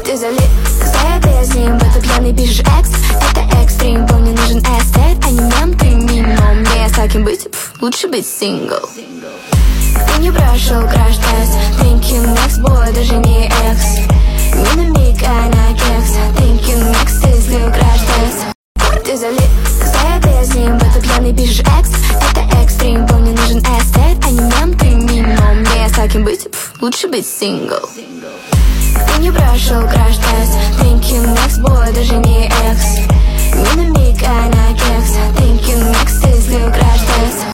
Ты залип, когда ты с ним, в эту пьяный пишешь экс. Это экстрим, помни, нужен эстет, а не мем, ты минимум. Не с таким быть, лучше быть сингл. Ты не прошел краш-тест, thinking next boy, даже не экс. Не на миг, а на кекс, thinking next, ты слил краш-тест. Ты залип, когда ты с ним, в эту пьяный пишешь экс. Это экстрим, помни, нужен эстет, а не мем, ты минимум. Не с таким быть, лучше быть сингл. Ты не прошел краш-тест, thinking next boy, даже не экс. Не на миг, а на кекс, thinking next, ты слил краш-тест.